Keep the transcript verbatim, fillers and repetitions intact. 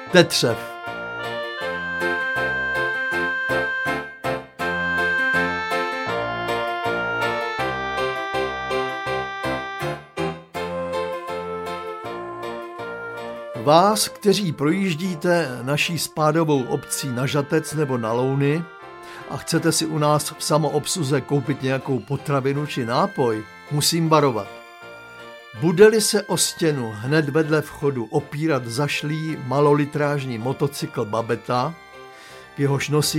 Tetřev. Vás, kteří projíždíte naší spádovou obcí na Žatec nebo na Louny a chcete si u nás v samoobsluze koupit nějakou potravinu či nápoj, musím varovat. Bude-li se o stěnu hned vedle vchodu opírat zašlý malolitrážní motocykl Babeta, k jehož nosiči